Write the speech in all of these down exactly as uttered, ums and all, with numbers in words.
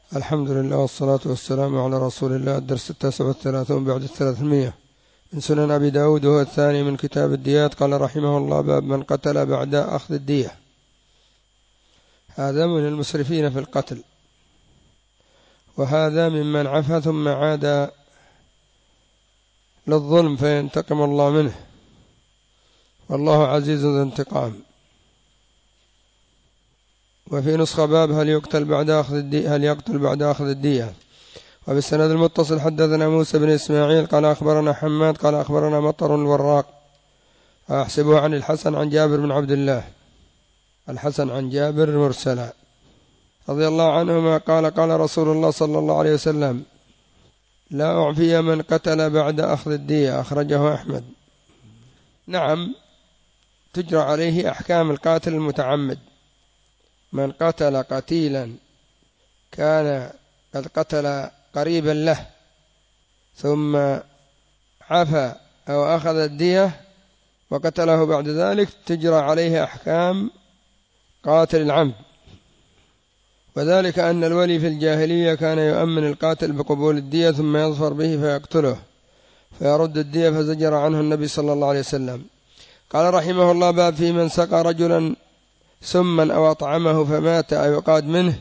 الحمد لله والصلاة والسلام على رسول الله. الدرس التاسع والثلاثون بعد الثلاثمية من سنن أبي داود، وهو الثاني من كتاب الديات. قال رحمه الله: باب من قتل بعد أخذ الدية. هذا من المسرفين في القتل، وهذا ممن عفا ثم عاد للظلم فينتقم الله منه، والله عزيز ذو انتقام. وفي نسخة: باب هل يقتل بعد أخذ الدية هل يقتل بعد أخذ الدية. وبالسند المتصل: حدثنا موسى بن إسماعيل قال أخبرنا حماد قال أخبرنا مطر الوراق أحسبه عن الحسن عن جابر بن عبد الله، الحسن عن جابر مرسلا رضي الله عنهما قال: قال رسول الله صلى الله عليه وسلم: لا أعفي من قتل بعد أخذ الدية. أخرجه أحمد. نعم، تجرى عليه أحكام القاتل المتعمد. من قتل قتيلا كان قد قتل قريبا له ثم عفى أو أخذ الدية وقتله بعد ذلك، تجرى عليه أحكام قاتل العمد. وذلك أن الولي في الجاهلية كان يؤمن القاتل بقبول الدية ثم يظفر به فيقتله فيرد الدية، فزجر عنه النبي صلى الله عليه وسلم. قال رحمه الله: باب في من سقى رجلا سما أو أطعمه فمات أو يقاد منه.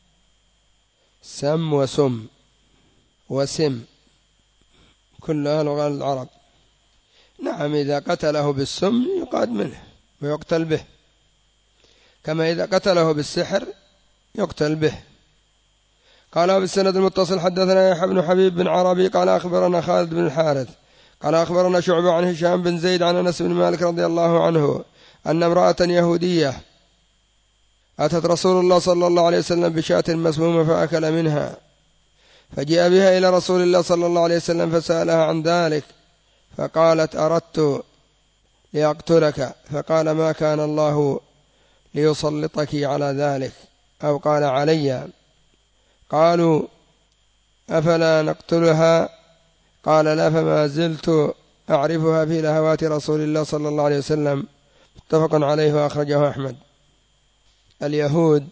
سم وسم وسم كلها لغة العرب. نعم، إذا قتله بالسم يقاد منه ويقتل به، كما إذا قتله بالسحر يقتل به. قال بالسند المتصل: حدثنا يحيى بن حبيب بن عربي قال أخبرنا خالد بن الحارث قال أخبرنا شعبة عن هشام بن زيد عن أنس بن مالك رضي الله عنه أن امرأة يهودية أتت رسول الله صلى الله عليه وسلم بشاة مسمومة فأكل منها، فجاء بها إلى رسول الله صلى الله عليه وسلم فسألها عن ذلك، فقالت: أردت لأقتلك، فقال: ما كان الله ليسلطك على ذلك، أو قال: علي. قالوا: أفلا نقتلها؟ قال: لا، فما زلت أعرفها في لهوات رسول الله صلى الله عليه وسلم. متفق عليه وأخرجه أحمد. اليهود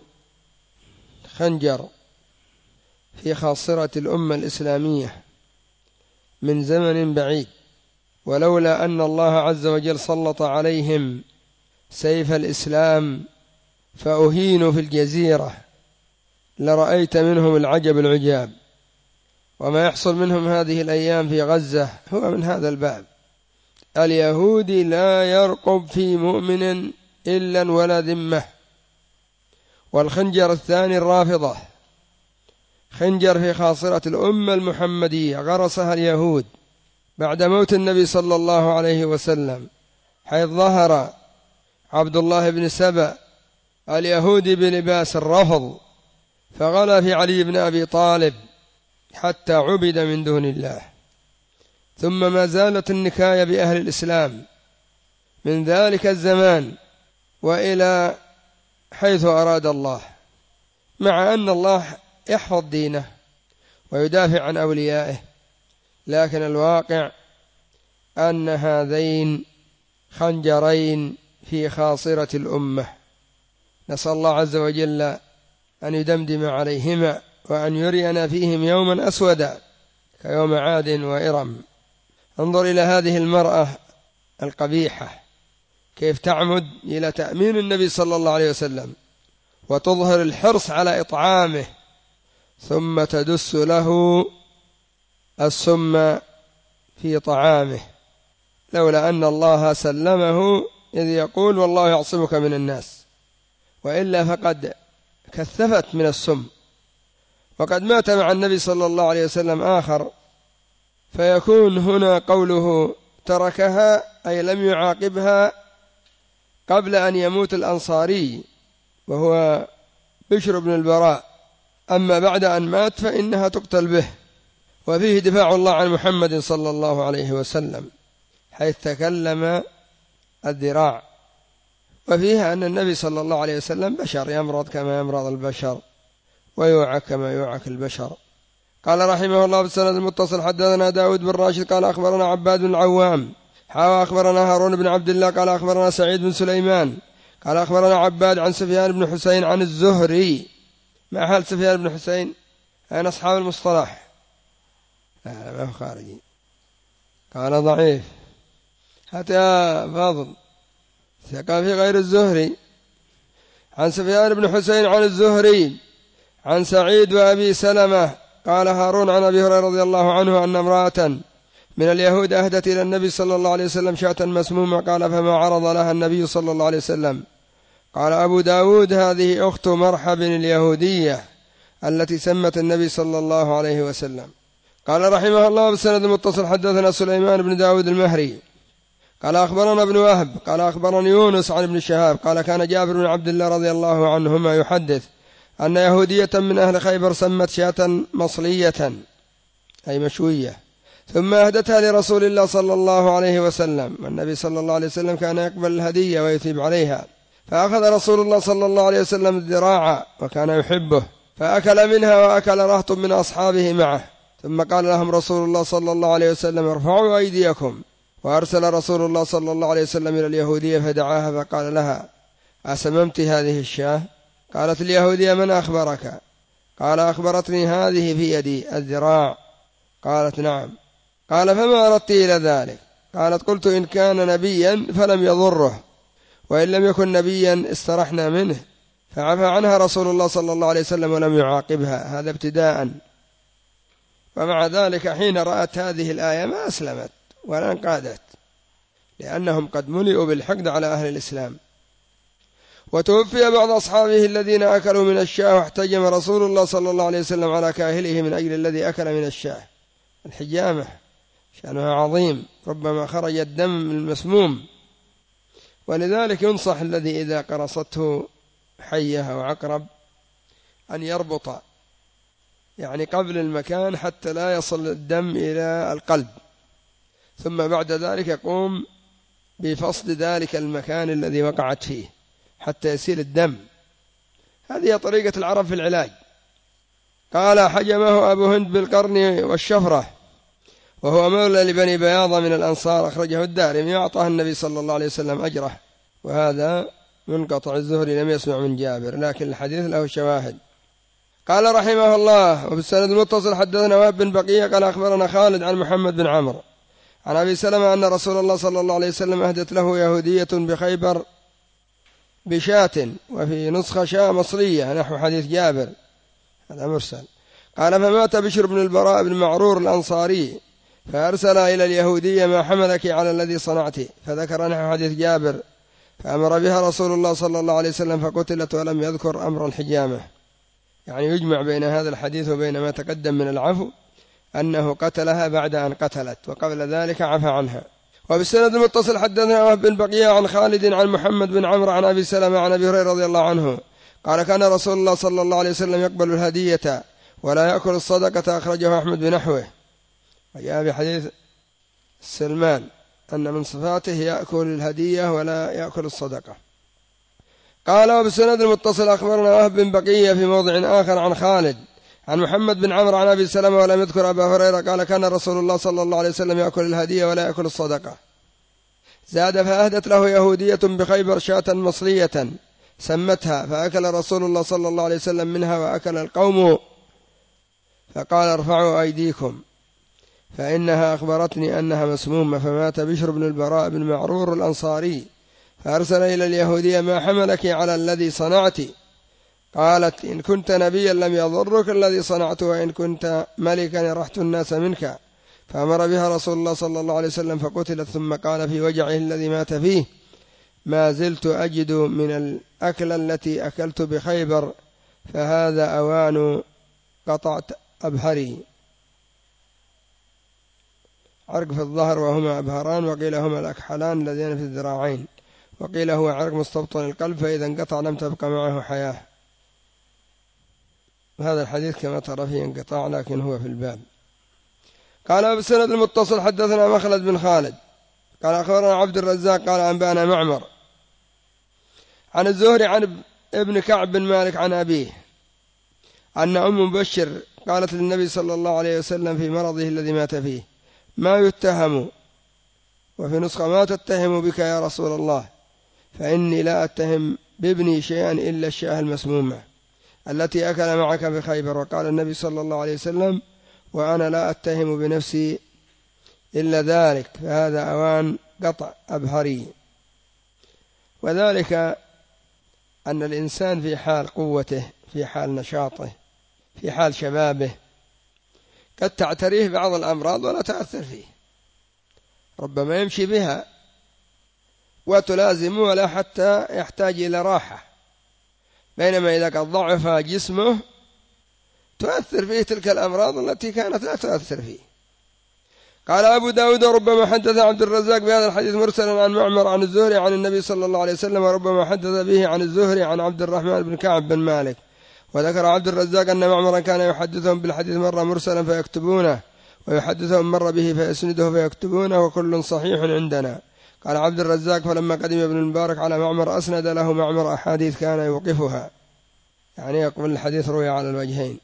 خنجر في خاصرة الأمة الإسلامية من زمن بعيد، ولولا أن الله عز وجل سلط عليهم سيف الإسلام فأهينوا في الجزيرة لرأيت منهم العجب العجاب. وما يحصل منهم هذه الأيام في غزة هو من هذا الباب. اليهودي لا يرقب في مؤمن إلا ولا ذمة. والخنجر الثاني الرافضة، خنجر في خاصرة الأمة المحمدية غرسها اليهود بعد موت النبي صلى الله عليه وسلم، حيث ظهر عبد الله بن سبأ اليهودي بلباس الرفض فغلا في علي بن أبي طالب حتى عبد من دون الله. ثم ما زالت النكاية بأهل الإسلام من ذلك الزمان وإلى حيث أراد الله، مع أن الله يحفظ دينه ويدافع عن أوليائه، لكن الواقع أن هذين خنجرين في خاصرة الأمة. نسأل الله عز وجل أن يدمدم عليهما وأن يرينا فيهم يوما أسودا كيوم عاد وإرم. انظر إلى هذه المرأة القبيحة كيف تعمد إلى تأمين النبي صلى الله عليه وسلم وتظهر الحرص على إطعامه، ثم تدس له السم في طعامه، لولا أن الله سلمه، إذ يقول: والله يعصمك من الناس، وإلا فقد كثفت من السم. وقد مات مع النبي صلى الله عليه وسلم آخر، فيكون هنا قوله تركها أي لم يعاقبها قبل أن يموت الأنصاري وهو بشر بن البراء، أما بعد أن مات فإنها تقتل به. وفيه دفاع الله عن محمد صلى الله عليه وسلم حيث تكلم الذراع، وفيها أن النبي صلى الله عليه وسلم بشر يمرض كما يمرض البشر ويوعك كما يوعك البشر. قال رحمه الله بالسند المتصل: حدثنا داود بن راشد قال أخبرنا عباد بن العوام حاوى أخبرنا هارون بن عبد الله قال أخبرنا سعيد بن سليمان قال أخبرنا عباد عن سفيان بن حسين عن الزهري. ما حال سفيان بن حسين؟ أين أصحاب المصطلح؟ لا ما هو خارجي، قال ضعيف. حتى يا فاضل ثقة في غير الزهري. عن سفيان بن حسين عن الزهري عن سعيد وأبي سلمة قال هارون عن أبي هريرة رضي الله عنه أن امرأة من اليهود أهدت إلى النبي صلى الله عليه وسلم شاة مسمومة، قال فما عرض لها النبي صلى الله عليه وسلم؟ قال أبو داود هذه أخت مرحب اليهودية التي سمت النبي صلى الله عليه وسلم. قال رحمه الله بالسند المتصل حدثنا سليمان بن داود المهري قال أخبرنا ابن وهب قال أخبرني يونس عن ابن شهاب قال كان جابر بن عبد الله رضي الله عنهما يحدث أن يهودية من أهل خيبر سمت شاة مصلية أي مشوية ثم أهدتها لرسول الله صلى الله عليه وسلم، والنبي صلى الله عليه وسلم كان يقبل الهدية ويثيب عليها، فأخذ رسول الله صلى الله عليه وسلم الذراع وكان يحبه فأكل منها وأكل رهط من أصحابه معه، ثم قال لهم رسول الله صلى الله عليه وسلم ارفعوا أيديكم، وأرسل رسول الله صلى الله عليه وسلم إلى اليهودية فدعاها فقال لها أسممت هذه الشاة؟ قالت اليهودية من أخبرك؟ قال أخبرتني هذه في يدي الذراع. قالت نعم. قال فما أردت إلى ذلك؟ قالت قلت إن كان نبيا فلم يضره، وإن لم يكن نبيا استرحنا منه، فعفى عنها رسول الله صلى الله عليه وسلم ولم يعاقبها، هذا ابتداء. ومع ذلك حين رأت هذه الآية ما أسلمت ولا انقادت، لأنهم قد ملئوا بالحقد على أهل الإسلام. وتوفي بعض أصحابه الذين أكلوا من الشاة، واحتجم رسول الله صلى الله عليه وسلم على كاهله من أجل الذي أكل من الشاة. الحجامة شأنها عظيم، ربما خرج الدم المسموم، ولذلك ينصح الذي إذا قرصته حية أو عقرب أن يربط يعني قبل المكان حتى لا يصل الدم إلى القلب، ثم بعد ذلك يقوم بفصل ذلك المكان الذي وقعت فيه حتى يسيل الدم. هذه طريقة العرب في العلاج. قال حجمه أبو هند بالقرن والشفرة، وهو مولى لبني بياضة من الأنصار، أخرجه الدارمي، أعطاه النبي صلى الله عليه وسلم أجره. وهذا منقطع، الزهري لم يسمع من جابر، لكن الحديث له شواهد. قال رحمه الله وبالسند المتصل حدثنا وهب بن بقية قال أخبرنا خالد عن محمد بن عمرو عن أبي سلمة أن رسول الله صلى الله عليه وسلم أهدت له يهودية بخيبر بشاة، وفي نسخة شاة مصرية نحو حديث جابر، هذا مرسل. قال فمات بشر بن البراء بن معرور الأنصاري فأرسل إلى اليهودية ما حملك على الذي صنعت، فذكر نحو حديث جابر، فأمر بها رسول الله صلى الله عليه وسلم فقتلت، ولم يذكر أمر الحجامة. يعني يجمع بين هذا الحديث وبين ما تقدم من العفو أنه قتلها بعد أن قتلت، وقبل ذلك عفى عنها. وبالسند المتصل حدثنا وهب بن بقية عن خالد عن محمد بن عمرو عن أبي سلمة عن أبي هريرة رضي الله عنه قال كان رسول الله صلى الله عليه وسلم يقبل الهدية ولا يأكل الصدقة، أخرجه أحمد بنحوه. وجاء بحديث سلمان أن من صفاته يأكل الهدية ولا يأكل الصدقة. قال وبالسند المتصل أخبرنا وهب بن بقية في موضع آخر عن خالد عن محمد بن عمرو عن أبي سلمة ولم يذكر أبا هريرة قال كان رسول الله صلى الله عليه وسلم يأكل الهدية ولا يأكل الصدقة. زاد فأهدت له يهودية بخيبر شاة مصرية سمتها، فأكل رسول الله صلى الله عليه وسلم منها وأكل القوم، فقال ارفعوا أيديكم فإنها أخبرتني أنها مسمومة. فمات بشر بن البراء بن معرور الأنصاري فأرسل إلى اليهودية ما حملك على الذي صنعت؟ قالت إن كنت نبيا لم يضرك الذي صنعت، وإن كنت ملكا رحت الناس منك. فأمر بها رسول الله صلى الله عليه وسلم فقتلت، ثم قال في وجعه الذي مات فيه ما زلت أجد من الأكل التي أكلت بخيبر، فهذا أوان قطعت أبهري. عرق في الظهر وهما أبهران، وقيل هما الأكحلان الذين في الذراعين، وقيل هو عرق مستبطن القلب فإذا انقطع لم تبقى معه حياة. هذا الحديث كما ترى فيه انقطاع لكن هو في الباب. قال بالسند المتصل حدثنا مخلد بن خالد قال أخبرنا عبد الرزاق قال أنبأنا معمر عن الزهري عن ابن كعب بن مالك عن أبيه أن أم مبشر قالت للنبي صلى الله عليه وسلم في مرضه الذي مات فيه ما يتهم، وفي نسخة ما تتهم بك يا رسول الله، فإني لا أتهم بابني شيئا إلا الشاه المسمومة. التي أكل معك بخيبر. وقال النبي صلى الله عليه وسلم: وأنا لا أتهم بنفسي إلا ذلك، فهذا أوان قطع أبهري. وذلك أن الإنسان في حال قوته، في حال نشاطه، في حال شبابه، قد تعتريه بعض الأمراض ولا تأثر فيه، ربما يمشي بها وتلازمه ولا حتى يحتاج إلى راحة، بينما إذا قد ضعف جسمه تؤثر فيه تلك الأمراض التي كانت لا تؤثر فيه. قال أبو داود: ربما حدث عبد الرزاق بهذا الحديث مرسلا عن معمر عن الزهري عن النبي صلى الله عليه وسلم، وربما حدث به عن الزهري عن عبد الرحمن بن كعب بن مالك. وذكر عبد الرزاق أن معمرا كان يحدثهم بالحديث مرة مرسلا فيكتبونه، ويحدثهم مرة به فيسنده فيكتبونه، وكل صحيح عندنا. قال عبد الرزاق: فلما قدم ابن المبارك على معمر أسند له معمر أحاديث كان يوقفها، يعني يقبل الحديث روي على الوجهين.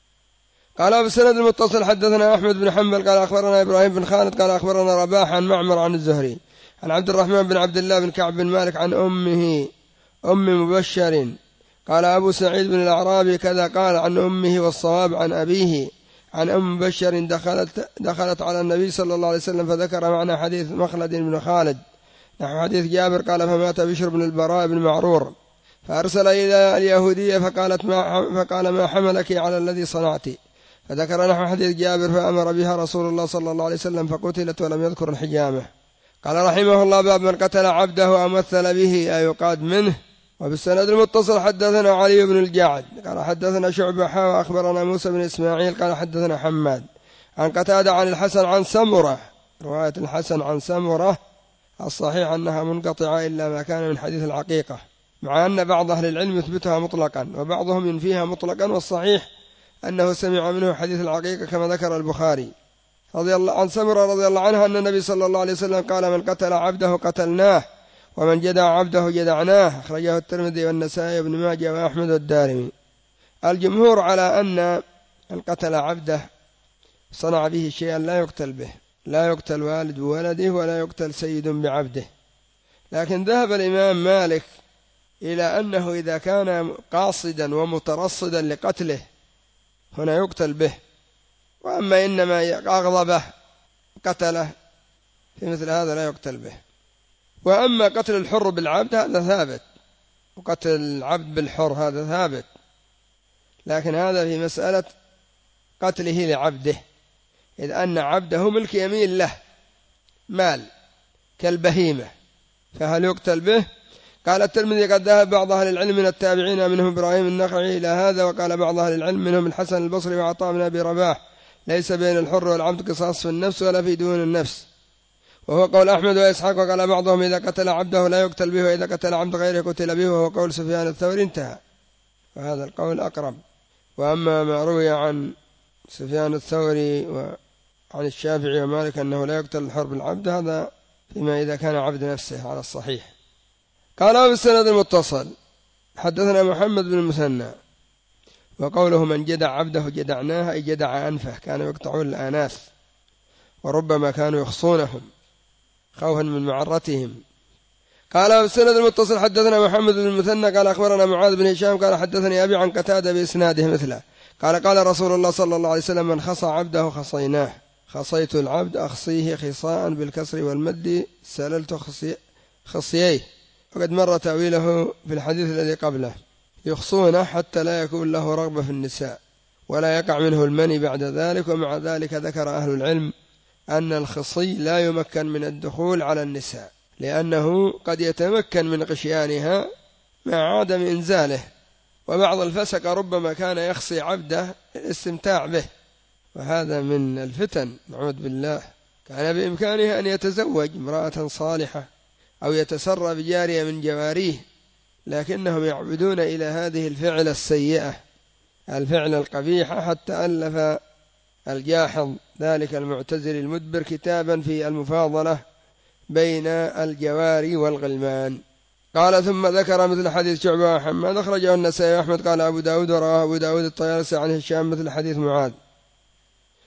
قال بالسند المتصل حدثنا أحمد بن حنبل قال أخبرنا إبراهيم بن خالد قال أخبرنا رباح عن معمر عن الزهري عن عبد الرحمن بن عبد الله بن كعب بن مالك عن أمه أم مبشر قال أبو سعيد بن الأعرابي كذا قال عن أمه، والصواب عن أبيه عن أم مبشر دخلت, دخلت على النبي صلى الله عليه وسلم فذكر معنى حديث مخلد بن خالد نحو حديث جابر قال: فمات بشر بن البراء بن معرور فأرسل إلى اليهودية فقالت ما فقال: ما حملك على الذي صنعت؟ فذكر نحو حديث جابر فأمر بها رسول الله صلى الله عليه وسلم فقتلت ولم يذكر الحجامة. قال رحمه الله: باب من قتل عبده أو مثل به أي يقاد منه. وبالسند المتصل حدثنا علي بن الجعد قال حدثنا شعبة حا وأخبرنا موسى بن إسماعيل قال حدثنا حماد عن قتادة عن الحسن عن سمرة. رواية الحسن عن سمرة الصحيح أنها منقطعة إلا ما كان من حديث العقيقة، مع أن بعض أهل العلم يثبتها مطلقا وبعضهم ينفيها مطلقا، والصحيح أنه سمع منه حديث العقيقة كما ذكر البخاري رضي الله عن سمرة رضي الله عنها أن النبي صلى الله عليه وسلم قال: من قتل عبده قتلناه، ومن جدع عبده جدعناه. أخرجه الترمذي والنسائي وابن ماجه وأحمد والدارمي. الجمهور على أن من قتل عبده صنع به شيئا لا يقتل به، لا يقتل والد بولده ولا يقتل سيد بعبده. لكن ذهب الإمام مالك إلى أنه إذا كان قاصدا ومترصدا لقتله هنا يقتل به، وأما إنما أغضبه قتله في مثل هذا لا يقتل به. وأما قتل الحر بالعبد هذا ثابت، وقتل العبد بالحر هذا ثابت، لكن هذا في مسألة قتله لعبده، إذ أن عبده ملك يمين له مال كالبهيمة، فهل يقتل به؟ قال الترمذي: قد ذهب بعض أهل العلم من التابعين منهم إبراهيم النخعي إلى هذا، وقال بعض أهل العلم منهم الحسن البصري وعطاء بن أبي رباح: ليس بين الحر والعبد قصاص في النفس ولا في دون النفس، وهو قول أحمد وإسحاق. وقال بعضهم: إذا قتل عبده لا يقتل به، وإذا قتل عبد غيره قتل به، وهو قول سفيان الثوري. انتهى، وهذا القول أقرب. وأما ما روي عن سفيان الثوري وعن الشافعي ومالك أنه لا يقتل الحر بالعبد، هذا فيما إذا كان عبد نفسه على الصحيح. قال بالسند المتصل حدثنا محمد بن المثنى وقوله: من جدع عبده جدعناه أي جدع أنفه، كانوا يقطعون الآناف وربما كانوا يخصونهم خوفا من معرتهم. قال بالسند المتصل حدثنا محمد بن المثنى قال أخبرنا معاذ بن هشام قال حدثني أبي عن قتادة بإسناده مثله قال: قال رسول الله صلى الله عليه وسلم: من خصى عبده خصيناه. خصيت العبد أخصيه خصاء بالكسر والمد سللت خصي خصييه. وقد مر تأويله في الحديث الذي قبله. يخصونه حتى لا يكون له رغبة في النساء ولا يقع منه المني بعد ذلك. ومع ذلك ذكر أهل العلم أن الخصي لا يمكن من الدخول على النساء، لأنه قد يتمكن من غشيانها مع عدم إنزاله، وبعض الفسق ربما كان يخصي عبده الاستمتاع به، وهذا من الفتن نعوذ بالله. كان بإمكانه أن يتزوج امرأة صالحة أو يتسرى بجارية من جواريه، لكنهم يعبدون إلى هذه الفعل السيئة الفعل القبيحة، حتى ألف الجاحظ ذلك المعتزل المدبر كتابا في المفاضلة بين الجواري والغلمان. قال ثم ذكر مثل حديث شعبة وحماد أخرجه النسائي وأحمد. قال أبو داود ورواه أبو داود الطيالسي عن هشام مثل حديث معاذ.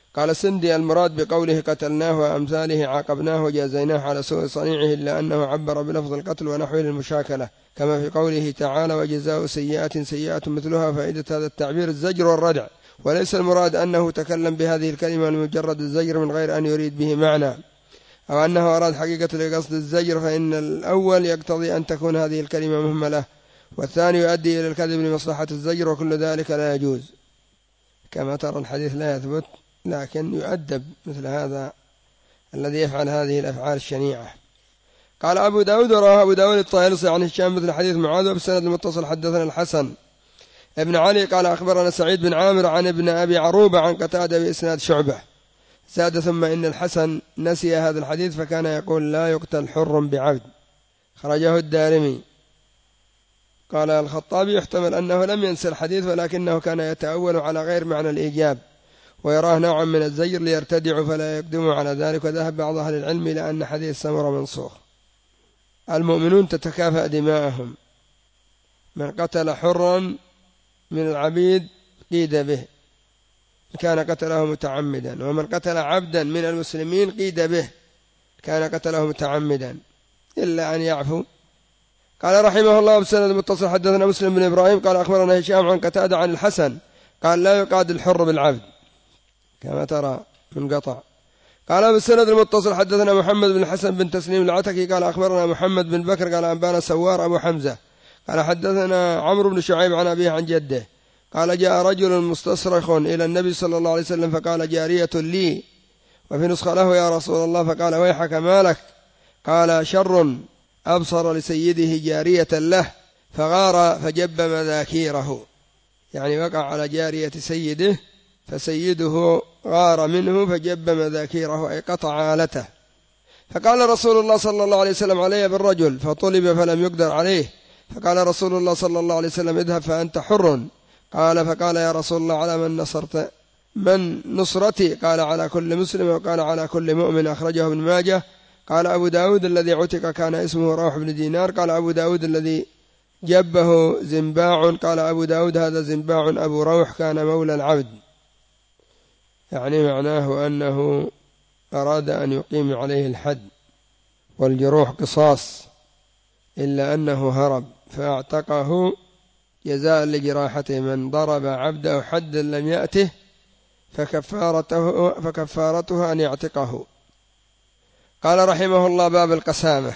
قال السندي: المراد بقوله قتلناه وأمثاله عاقبناه وجازيناه على سوء صنيعه، إلا أنه عبر بلفظ القتل ونحوه للمشاكلة، كما في قوله تعالى: وجزاء سيئة سيئة مثلها. فائدة هذا التعبير الزجر والردع، وليس المراد أنه تكلم بهذه الكلمة لمجرد الزجر من غير أن يريد به معنى، أو أنه أراد حقيقة لقصد الزجر، فإن الأول يقتضي أن تكون هذه الكلمة مهملة، والثاني يؤدي إلى الكذب لمصلحة الزجر، وكل ذلك لا يجوز. كما ترى الحديث لا يثبت، لكن يؤدب مثل هذا الذي يفعل هذه الأفعال الشنيعة. قال أبو داود: ورواه أبو داود الطيالسي عن هشام مثل حديث معاذ، وبالسند المتصل حدثنا الحسن ابن علي قال أخبرنا سعيد بن عامر عن ابن أبي عروبة عن قتادة بإسناد شعبة. زاد: ثم إن الحسن نسي هذا الحديث فكان يقول: لا يقتل حر بعبد. خرجه الدارمي. قال الخطابي: يحتمل أنه لم ينسى الحديث، ولكنه كان يتأول على غير معنى الإيجاب، ويراه نوعا من الزجر ليرتدعوا فلا يقدموا على ذلك. وذهب بعض أهل العلم إلى أن حديث سمرة منسوخ. المؤمنون تتكافأ دماءهم، من قتل حرا من العبيد قيد به كان قتله متعمدا، ومن قتل عبدا من المسلمين قيد به كان قتله متعمدا، إلا أن يعفو. قال رحمه الله: بسند متصل حدثنا مسلم بن إبراهيم قال أخبرنا هشام عن قتادة عن الحسن قال: لا يقاد الحر بالعبد، كما ترى منقطع. قال بالسند المتصل حدثنا محمد بن الحسن بن تسليم العتكي قال أخبرنا محمد بن بكر قال أنبانا سوار أبو حمزة قال حدثنا عمرو بن شعيب عن أبيه عن جده قال: جاء رجل مستصرخ إلى النبي صلى الله عليه وسلم فقال: جارية لي، وفي نسخة له: يا رسول الله. فقال: ويحك ما لك؟ قال: شر أبصر لسيده جارية له فغار فجب مذاكيره، يعني وقع على جارية سيده فسيده غار منه فجب مذاكيره، أي قطع آلته. فقال رسول الله صلى الله عليه وسلم: علي بالرجل، فطلب فلم يقدر عليه، فقال رسول الله صلى الله عليه وسلم: اذهب فأنت حر. قال: فقال: يا رسول الله، على من نصرت؟ من نصرتي؟ قال: على كل مسلم، وقال: على كل مؤمن. أخرجه ابن ماجه. قال أبو داود: الذي عتق كان اسمه روح بن دينار. قال أبو داود: الذي جبه زنباع. قال أبو داود: هذا زنباع أبو روح كان مولى العبد، يعني معناه أنه أراد أن يقيم عليه الحد، والجروح قصاص، إلا أنه هرب فاعتقه جزاء لجراحته. من ضرب عبده حد لم يأته فكفارته, فكفارته أن يعتقه. قال رحمه الله: باب القسامة.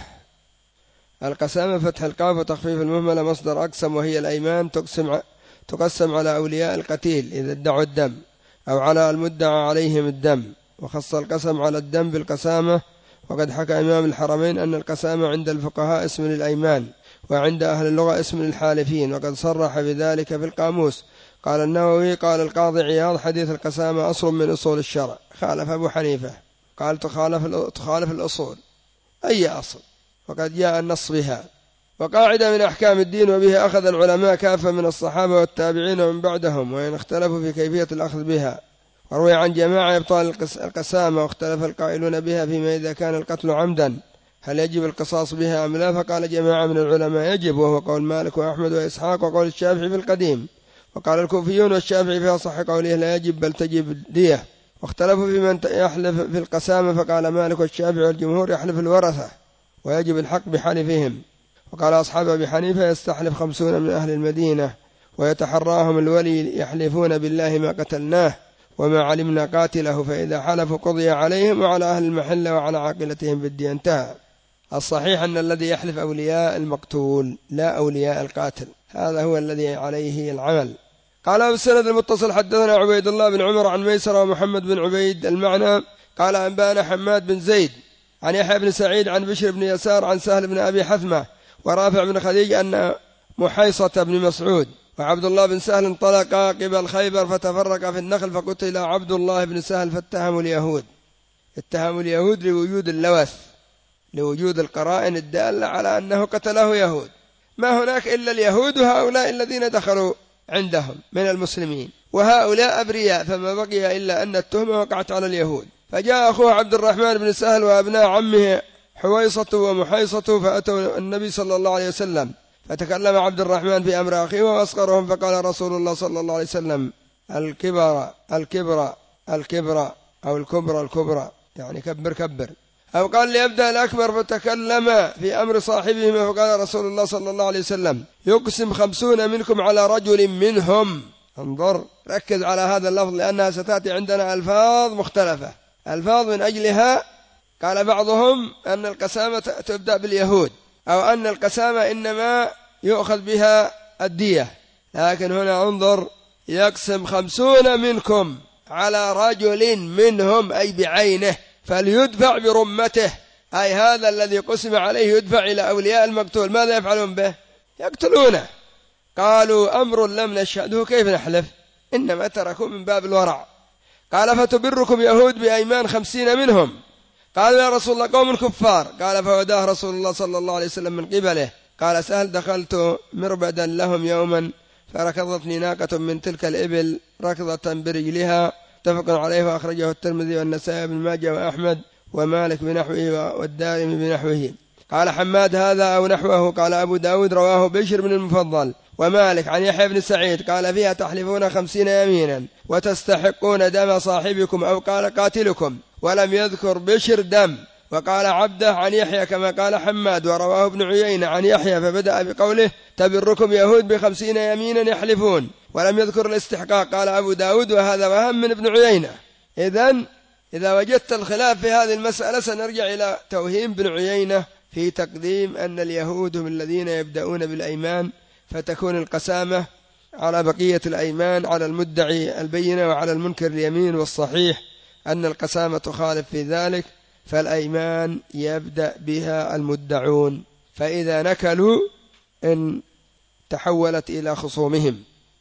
القسامة فتح القاف وتخفيف المهملة، مصدر أقسم، وهي الأيمان تقسم, تقسم على أولياء القتيل إذا ادعوا الدم، أو على المدعى عليهم الدم، وخص القسم على الدم بالقسامة. وقد حكى إمام الحرمين أن القسامة عند الفقهاء اسم للأيمان، وعند أهل اللغة اسم للحالفين، وقد صرح بذلك في القاموس. قال النووي: قال القاضي عياض: حديث القسامة أصل من أصول الشرع. خالف أبو حنيفة، قال تخالف, تخالف الأصول. أي أصل؟ وقد جاء النص بها. وقاعدة من أحكام الدين، وبه أخذ العلماء كافة من الصحابة والتابعين ومن بعدهم، وإن اختلفوا في كيفية الأخذ بها. وروي عن جماعة إبطال القسامة، واختلف القائلون بها فيما إذا كان القتل عمدا هل يجب القصاص بها أم لا؟ فقال جماعة من العلماء: يجب، وهو قول مالك وأحمد وإسحاق وقول الشافعي في القديم. وقال الكوفيون والشافعي في أصح قوله: لا يجب بل تجب دية. واختلفوا في من يحلف في القسامة، فقال مالك والشافعي والجمهور: يحلف الورثة ويجب الحق بحلفهم. وقال أصحاب أبي حنيفة: يستحلف خمسون من أهل المدينة ويتحراهم الولي يحلفون بالله ما قتلناه وما علمنا قاتله، فإذا حلفوا قضي عليهم وعلى أهل المحلة وعلى عاقلتهم بالدية. انتهى. الصحيح أن الذي يحلف أولياء المقتول لا أولياء القاتل، هذا هو الذي عليه العمل. قال بالسند المتصل حدثنا عبيد الله بن عمر عن ميسر ومحمد بن عبيد المعنى قال أنبانا حماد بن زيد عن يحيى بن سعيد عن بشر بن يسار عن سهل بن أبي حثمة ورافع بن خديج أن محيصة بن مسعود وعبد الله بن سهل انطلقا قبل خيبر فتفرق في النخل، فقتل عبد الله بن سهل فاتهموا اليهود. اتهموا اليهود لوجود اللوث، لوجود القرائن الدالة على أنه قتله يهود، ما هناك إلا اليهود وهؤلاء الذين دخلوا عندهم من المسلمين، وهؤلاء أبرياء، فما بقي إلا أن التهمة وقعت على اليهود. فجاء أخوه عبد الرحمن بن سهل وأبناء عمه حويصة ومحيصة فأتوا النبي صلى الله عليه وسلم، فتكلم عبد الرحمن في أمر أخيه وأصغرهم، فقال رسول الله صلى الله عليه وسلم: الكبر الكبر الكبر أو الكبرى الكبرى يعني كبر كبر. أو قال ليبدأ الأكبر فتكلم في أمر صاحبهما فقال رسول الله صلى الله عليه وسلم يقسم خمسون منكم على رجل منهم. انظر ركز على هذا اللفظ لأنها ستأتي عندنا ألفاظ مختلفة، ألفاظ من أجلها قال بعضهم أن القسامة تبدأ باليهود، أو أن القسامة إنما يؤخذ بها الدية، لكن هنا انظر يقسم خمسون منكم على رجل منهم أي بعينه فليدفع برمته، أي هذا الذي قسم عليه يدفع إلى أولياء المقتول. ماذا يفعلون به؟ يقتلونه. قالوا أمر لم نشهده كيف نحلف، إنما تركوا من باب الورع. قال فتبركم يهود بأيمان خمسين منهم. قالوا يا رسول الله قوم كفار. قال فوداه رسول الله صلى الله عليه وسلم من قبله. قال سهل دخلت مربدا لهم يوما فركضتني ناقة من تلك الإبل ركضة برجلها، متفق عليه وأخرجه الترمذي والنسائي بن ماجه وأحمد ومالك بنحوه والدارمي بنحوه. قال حماد هذا أو نحوه. قال أبو داود رواه بشر بن المفضل ومالك عن يحيى بن سعيد قال فيها تحلفون خمسين يمينا وتستحقون دم صاحبكم أو قال قاتلكم، ولم يذكر بشر دم. وقال عبده عن يحيى كما قال حماد. ورواه ابن عيينة عن يحيى فبدأ بقوله تبركم يهود بخمسين يمينا يحلفون، ولم يذكر الاستحقاق. قال أبو داود وهذا وهم من ابن عيينة. إذن إذا وجدت الخلاف في هذه المسألة سنرجع إلى توهيم بن عيينة في تقديم أن اليهود هم الذين يبدأون بالأيمان، فتكون القسامة على بقية الأيمان على المدعي البينة وعلى المنكر اليمين، والصحيح أن القسامة تخالف في ذلك، فالأيمان يبدأ بها المدعون، فإذا نكلوا إن تحولت إلى خصومهم.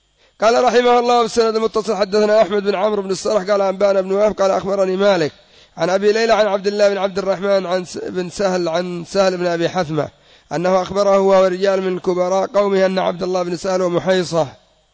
قال رحمه الله بالسند المتصل حدثنا أحمد بن عمرو بن الصرح قال أنبانا بن وهب قال أخبرني مالك عن أبي ليلى عن عبد الله بن عبد الرحمن عن بن سهل عن سهل بن أبي حثمة أنه أخبره هو ورجال من كبراء قومه أن عبد الله بن سهل ومحيصة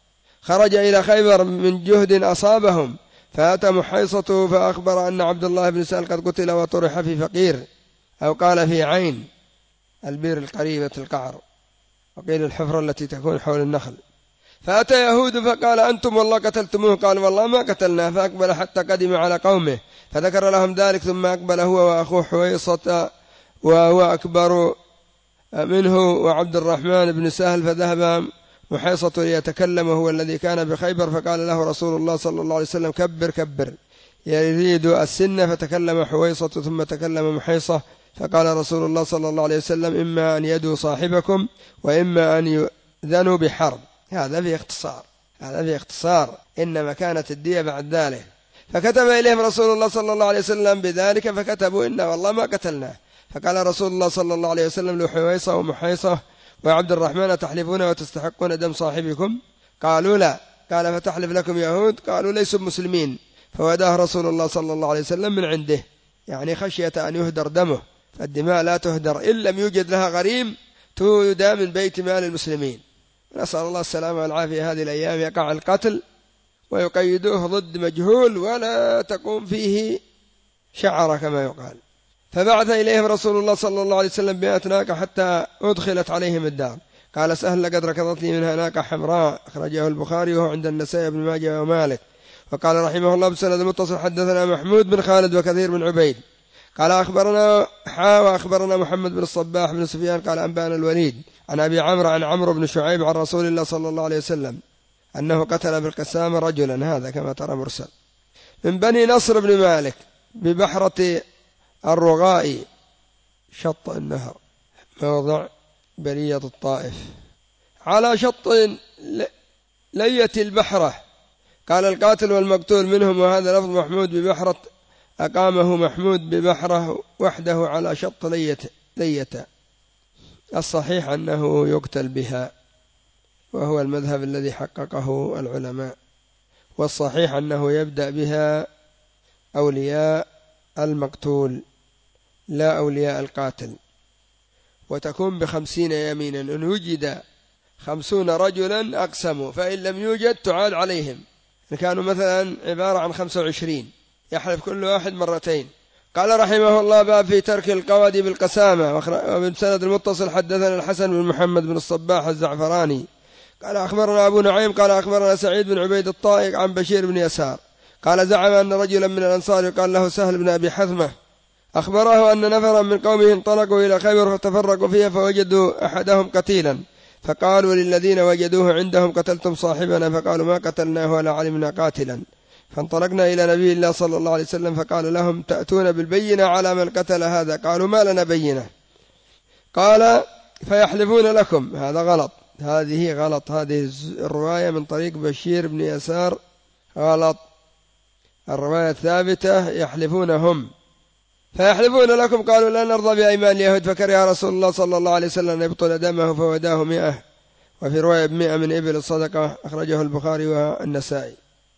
خرج إلى خيبر من جهد أصابهم، فأتى محيصته فأخبر أن عبد الله بن سهل قد قتل وطرح في فقير، أو قال في عين البير القريبة القعر، وقيل الحفرة التي تكون حول النخل. فأتى يهود فقال أنتم والله قتلتموه؟ قال والله ما قتلناه. فأقبل حتى قدم على قومه فذكر لهم ذلك، ثم أقبل هو وأخوه حويصة وهو أكبر منه وعبد الرحمن بن سهل، فذهب محيصة ليتكلم هو الذي كان بخيبر، فقال له رسول الله صلى الله عليه وسلم كبر كبر يريد السن، فتكلم حويصة ثم تكلم محيصة، فقال رسول الله صلى الله عليه وسلم إما أن يدوا صاحبكم وإما أن يؤذنوا بحرب. هذا في اختصار، هذا في اختصار، إنما كانت الدية بعد ذلك. فكتب إليهم رسول الله صلى الله عليه وسلم بذلك، فكتبوا إنا والله ما قتلناه. فقال رسول الله صلى الله عليه وسلم لحويصة ومحيصة وعبد الرحمن تحلفون وتستحقون دم صاحبكم؟ قالوا لا. قال فتحلف لكم يهود؟ قالوا ليسوا مسلمين. فوداه رسول الله صلى الله عليه وسلم من عنده، يعني خشية أن يهدر دمه، فالدماء لا تهدر إن لم يوجد لها غريم تودى من بيت مال المسلمين. نسأل الله السلامة والعافية. هذه الأيام يقع القتل ويقيدوه ضد مجهول ولا تقوم فيه شعر كما يقال. فبعث إليهم رسول الله صلى الله عليه وسلم بمئة ناقة حتى أدخلت عليهم الدار. قال سهل لقد ركضتني منها ناقة حمراء، أخرجه البخاري وهو عند النسائي بن ماجه ومالك. وقال رحمه الله بسند المتصل حدثنا محمود بن خالد وكثير بن عبيد قال أخبرنا حا وأخبرنا محمد بن الصباح بن سفيان قال أنبانا الوليد عن أبي عمرو عن عمرو بن شعيب عن رسول الله صلى الله عليه وسلم أنه قتل بالقسامة رجلا، هذا كما ترى مرسل، من بني نصر بن مالك ببحرة الرغاء شط النهر موضع بلية الطائف على شط لية البحرة. قال القاتل والمقتول منهم، وهذا لفظ محمود ببحرة، أقامه محمود ببحرة وحده على شط لية لية. الصحيح أنه يقتل بها، وهو المذهب الذي حققه العلماء، والصحيح أنه يبدأ بها أولياء المقتول لا أولياء القاتل، وتكون بخمسين يمينا. إن وجد خمسون رجلا أقسموا، فإن لم يوجد تعاد عليهم. إن كانوا مثلا عبارة عن خمسة وعشرين يحلف كل واحد مرتين. قال رحمه الله باب في ترك القواد بالقسامة. ومن سند المتصل حدثنا الحسن بن محمد بن الصباح الزعفراني قال أخبرنا أبو نعيم قال أخبرنا سعيد بن عبيد الطائق عن بشير بن يسار قال زعم أن رجلا من الأنصار يقال له سهل بن أبي حثمة أخبره أن نفرا من قومه انطلقوا إلى خيبر فتفرقوا فيها فوجدوا أحدهم قتيلا، فقالوا للذين وجدوه عندهم قتلتم صاحبنا؟ فقالوا ما قتلناه ولا علمنا قاتلا. فانطلقنا إلى نبي الله صلى الله عليه وسلم فقال لهم تأتون بالبينة على من قتل هذا؟ قالوا ما لنا بينة. قال فيحلفون لكم. هذا غلط، هذه غلط، هذه الرواية من طريق بشير بن يسار غلط. الرواية الثابتة يحلفون هم. فيحلفون لكم قالوا لا نرضى بأيمان اليهود، فكره رسول الله صلى الله عليه وسلم أن يبطل دمه فوداه مئة، وفي رواية بمئة من إبل الصدقة، أخرجه البخاري والنسائي.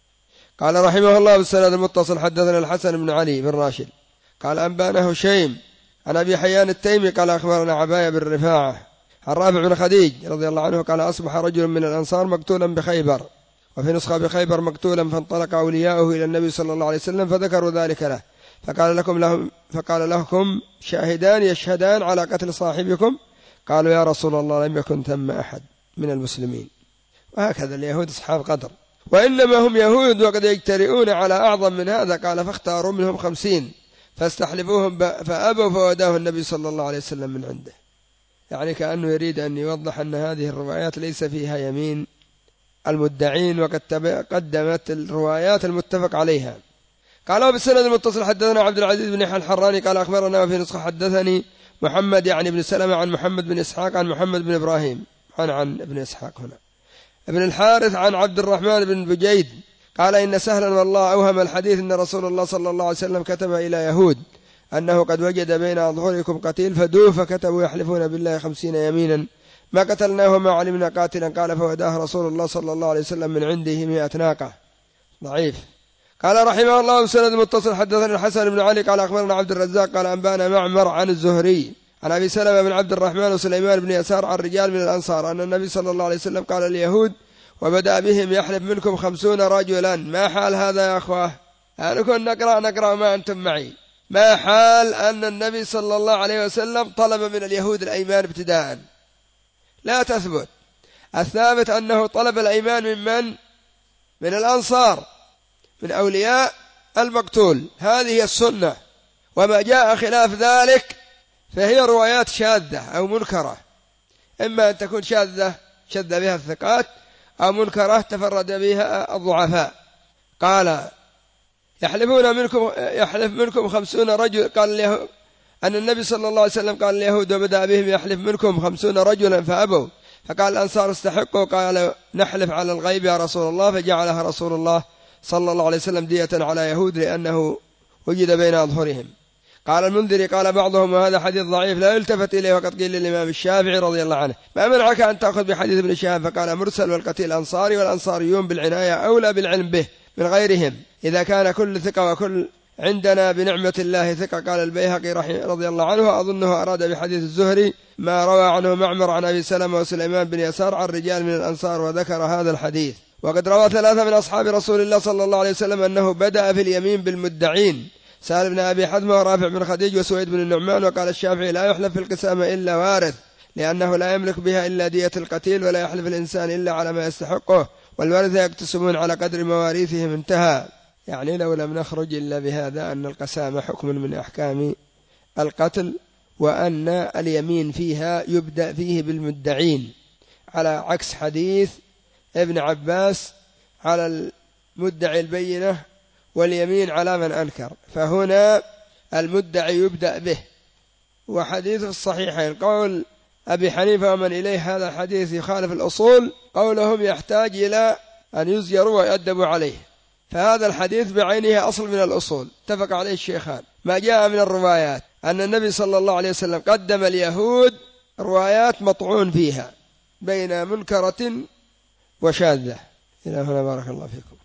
قال رحمه الله بالسند المتصل حدثنا الحسن بن علي بن راشد قال أنبانا هشيم عن أبي حيان التيمي قال أخبرنا عباية بن رفاعة عن رافع بن خديج رضي الله عنه قال أصبح رجل من الأنصار مقتولا بخيبر، وفي نسخة بخيبر مقتولا، فانطلق أولياؤه إلى النبي صلى الله عليه وسلم فذكروا ذلك له، فقال لكم لهم فقال لكم شاهدان يشهدان على قتل صاحبكم؟ قالوا يا رسول الله لم يكن ثم أحد من المسلمين. وهكذا اليهود أصحاب قدر، وإنما هم يهود وقد يجترئون على أعظم من هذا. قال فاختاروا منهم خمسين فاستحلفوهم فأبوا فوداه النبي صلى الله عليه وسلم من عنده. يعني كأنه يريد أن يوضح أن هذه الروايات ليس فيها يمين المدعين، وقد قدمت الروايات المتفق عليها. قالوا بالسند المتصل حدثنا عبد العزيز بن يحيى الحراني قال أخبرنا وفي نسخة حدثني محمد يعني بن سلمة عن محمد بن إسحاق عن محمد بن إبراهيم عن عن ابن إسحاق هنا ابن الحارث عن عبد الرحمن بن بجيد قال إن سهلا والله أوهم الحديث أن رسول الله صلى الله عليه وسلم كتب إلى يهود أنه قد وجد بين أظهركم قتيل فدوه، فكتبوا يحلفون بالله خمسين يمينا ما قتلناه وما علمنا قاتلا. قال فوداه رسول الله صلى الله عليه وسلم من عنده مئة ناقة. ضعيف. قال رحمه الله بسند متصل حدثنا الحسن بن علي قال أخبرنا عبد الرزاق قال أنبانا معمر عن الزهري عن أبي سلمة بن عبد الرحمن وسليمان بن يسار عن رجال من الأنصار أن النبي صلى الله عليه وسلم قال اليهود وبدأ بهم يحلف منكم خمسون رجلا. ما حال هذا يا أخوة؟ أنكم نقرأ نقرأ ما أنتم معي. ما حال أن النبي صلى الله عليه وسلم طلب من اليهود الأيمان ابتداء؟ لا تثبت. الثابت أنه طلب الأيمان من من؟ من الأنصار، من أولياء المقتول. هذه السنة، وما جاء خلاف ذلك فهي روايات شاذة أو منكرة، إما أن تكون شاذة شذ بها الثقات أو منكرة تفرد بها الضعفاء. قال يحلفون منكم يحلف منكم خمسون رجل. قال اليهود أن النبي صلى الله عليه وسلم قال اليهود وبدأ بهم يحلف منكم خمسون رجلا فأبوا، فقال الأنصار استحقوا. قال نحلف على الغيب يا رسول الله، فجعلها رسول الله صلى الله عليه وسلم دية على يهود لأنه وجد بين أظهرهم. قال المنذري قال بعضهم وهذا حديث ضعيف لا يلتفت إليه، وقد قيل للإمام الشافعي رضي الله عنه ما منعك أن تأخذ بحديث ابن شهاب؟ فقال مرسل والقتيل أنصاري، والأنصاريون بالعناية أولى بالعلم به من غيرهم إذا كان كل ثقة وكل عندنا بنعمة الله ثقة. قال البيهقي رضي الله عنه أظنه أراد بحديث الزهري ما روى عنه معمر عن أبي سلمة وسليمان بن يسار عن رجال من الأنصار، وذكر هذا الحديث. وقد روى ثلاثة من أصحاب رسول الله صلى الله عليه وسلم أنه بدأ في اليمين بالمدعين سهل بن أبي حثمة ورافع بن خديج وسويد بن النعمان. وقال الشافعي لا يحلف في القسامة إلا وارث، لأنه لا يملك بها إلا دية القتيل، ولا يحلف الإنسان إلا على ما يستحقه، والورثة يقتسمون على قدر مواريثهم. انتهى. يعني لو لم نخرج إلا بهذا أن القسامة حكم من أحكام القتل، وأن اليمين فيها يبدأ فيه بالمدعين، على عكس حديث ابن عباس على المدعي البينة واليمين على من أنكر. فهنا المدعي يبدأ به. وحديث الصحيحين قول أبي حنيفة ومن إليه هذا حديث يخالف الأصول، قولهم يحتاج إلى أن يزجروا ويؤدبوا عليه. فهذا الحديث بعينه أصل من الأصول اتفق عليه الشيخان. ما جاء من الروايات أن النبي صلى الله عليه وسلم قدم اليهود روايات مطعون فيها بين منكرة وشاذة. إلى هنا بارك الله فيكم.